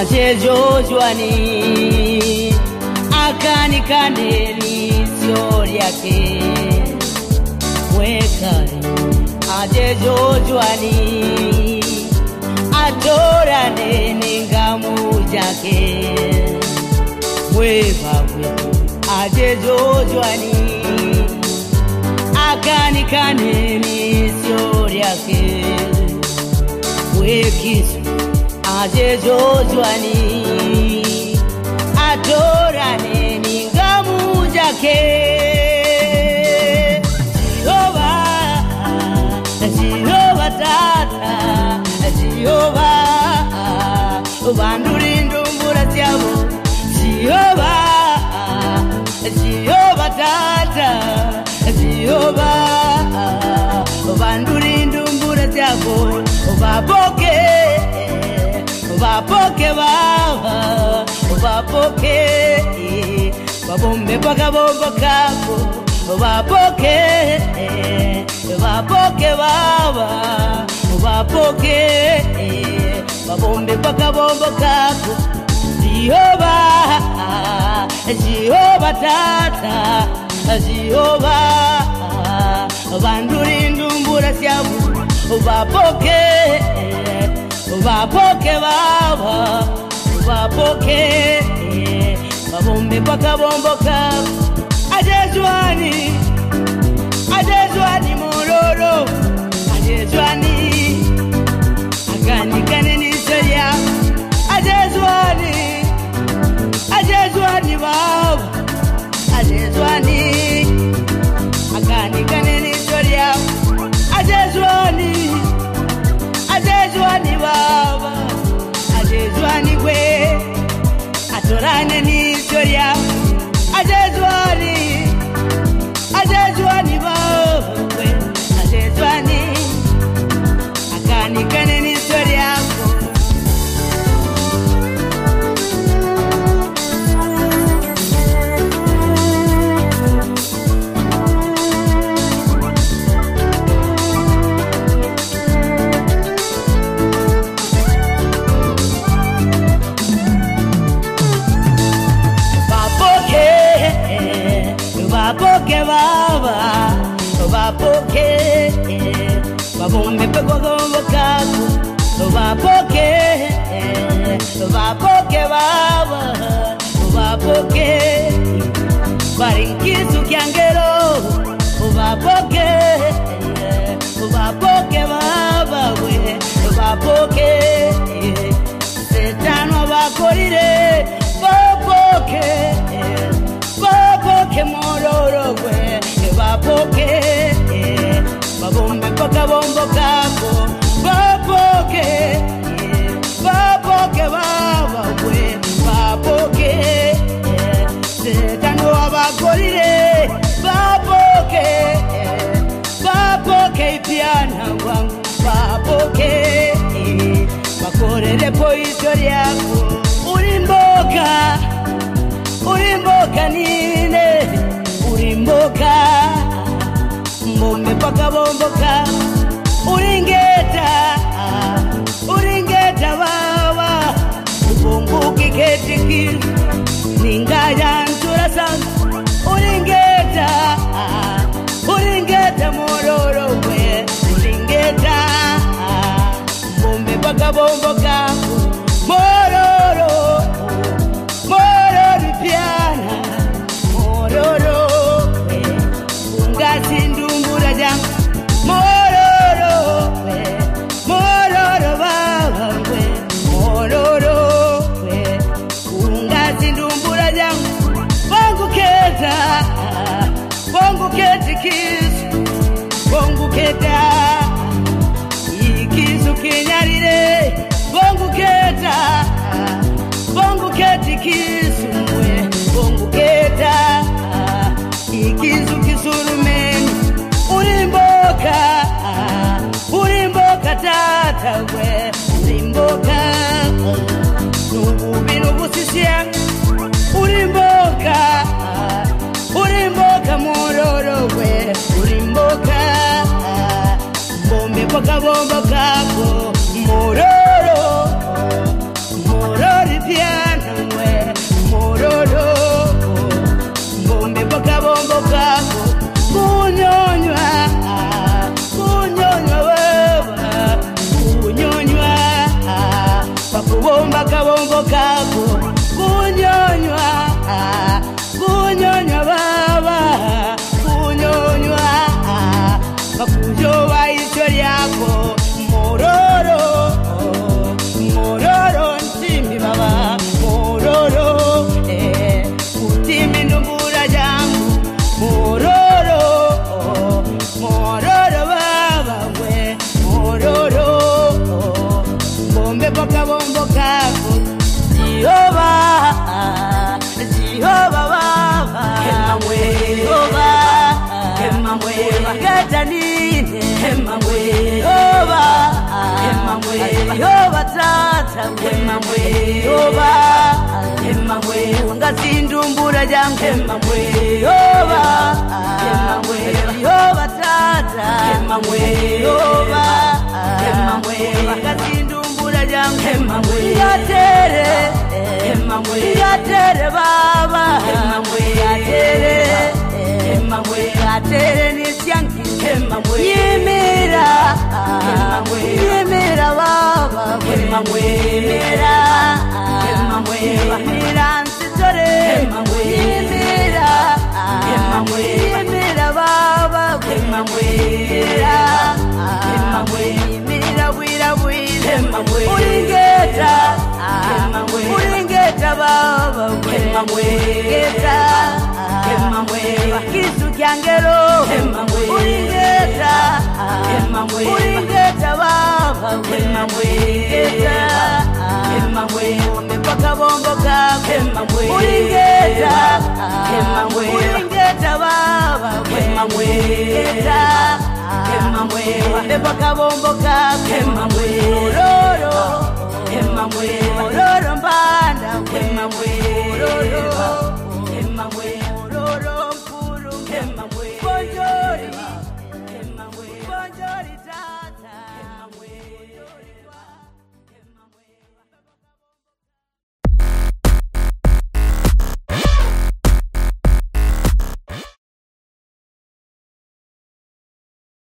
ajejojwani akanikaneni sio yake wekari ajejojwani adorane ningamu jake webawe ajejojwani akanikaneni sio yake wekisu ajejojwani adorane ningamu jake Jehova tata Jehova bandurindumbura syabo Jehova tata Jehova bandurindumbura syabo bapoke baba bapoke babombe bakabomba kako bapoke baba bapoke babombe bakabomba kako Jehova tata Jehova bandurindumbura syabo bapoke baba bapoke babombe bakabomba kako ajejwani mororo ajejwani akanikaneni soya ajejwani baba ajejwani akanikaneni soya ajejwani baba ajejwani we atorane ni soya ajejwani baba we ajejwani akanikaneni soya bapoke baba bapoke babombe bakabomba kako bapoke baba bapoke barinkisu kyangero bapoke baba we bapoke setano bakorire bapoke mororo we bapoke babombe bakabomba kako bapoke baba we bapoke setano abakorire bapoke piana wangu bapoke bakorere poitori yako urimboka nine urimboka mbombe pakabomboka uringeta baba ubonguki ketikiri ningayantura sana uringeta mororo we uringeta mbombe pakabomboka mororo piana mororo ungazindumbura jangu mororo baba we mororo ungazindumbura jangu bongu keta ikisu kinyarire bongu keti kisu mwe bongu keta ikisu kisurumeni urimboka tata we urimboka nububino busisia urimboka mororo we urimboka mbombe pakabomba kako mororo Emamwe yoba Emamwe ungazindumbura jangu Emamwe yoba Emamwe yoba tata Emamwe yoba Emamwe ungazindumbura jangu Emamwe yatere Emamwe yatere baba Emamwe yatere Emamwe yatere nisyanki Emamwe yimira Emamwe yimira baba Emamwe yimira Emamwe yimira nsitore Emamwe yimira Emamwe yimira baba Emamwe yimira Emamwe yimira wira wira Emamwe uringeta Emamwe uringeta baba Emamwe uringeta Emamwe kisu kyangero Emamwe uringeta Emamwe uringeta baba Emamwe uringeta Emamwe umepaka bombo kako Emamwe uringeta Emamwe uringeta baba Emamwe uringeta Emamwe umepaka bombo kako Emamwe roro